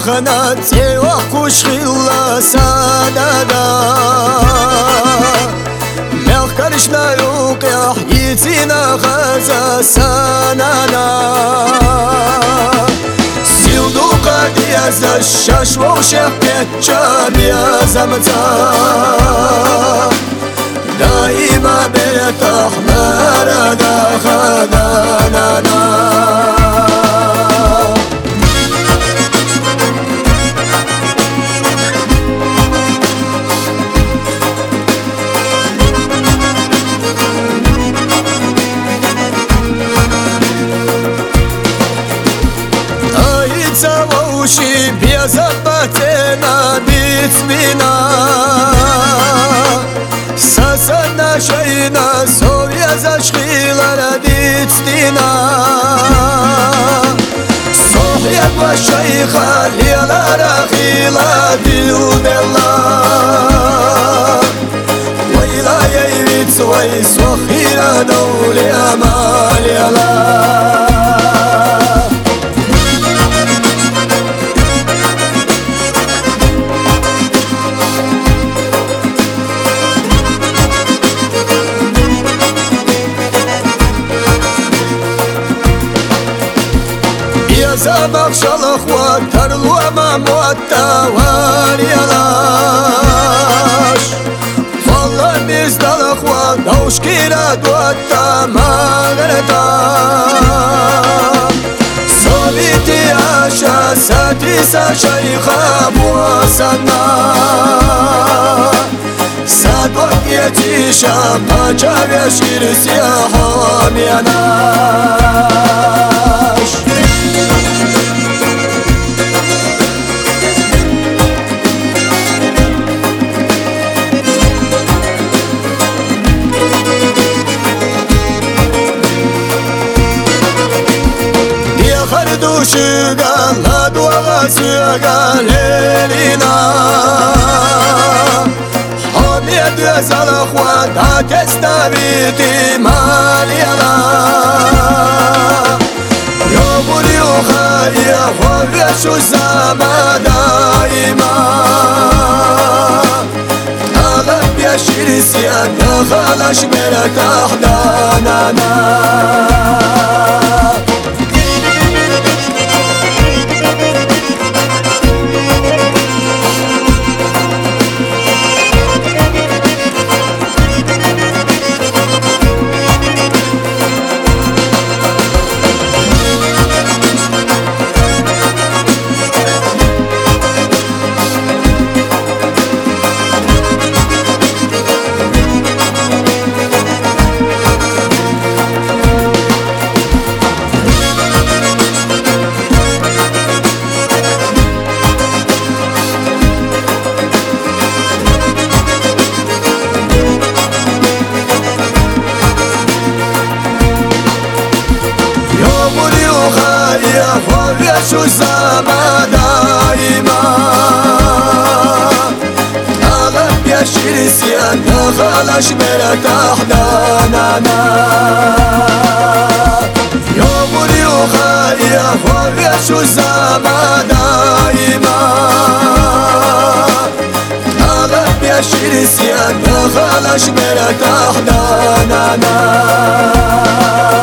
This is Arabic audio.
خناتي وخوش خلا سادادا مخكرشنا يوقع يتينا غزا سنانا سيودو قد يزا الشاش وشبكت شاب يا زمتا دائما بيت أحمر دا خدانانا وشي بيزبتنا بيتمنا ساسنا شينا سويا زشخيلا ديتنا صوحيا والشيخة ليلا رخيلا ديود الله ويلا يبيت ويس وخيرا دولي أمال يلا زبق شلخ وترلو ما موتا وريلاش فالله مزدلخ ودوش كيرا دوتا ما غرتا صليتي عشا ساتيسا شيخا بواسنا سادوك يتيشا باچا بشير سياحا ميناش دوشگا لدو غسوگا لیلینا حمید زل خواتا کستا بیتی مالینا یومولیو خایا خوگشو زما دائما اغب یشیری سیاد نخالش میرا تحدانانا شو زما دائما أغب يشير سيان خلاش مرا تحدانانا يومني وخايا فوق شو زما دائما أغب يشير سيان خلاش مرا تحدانانا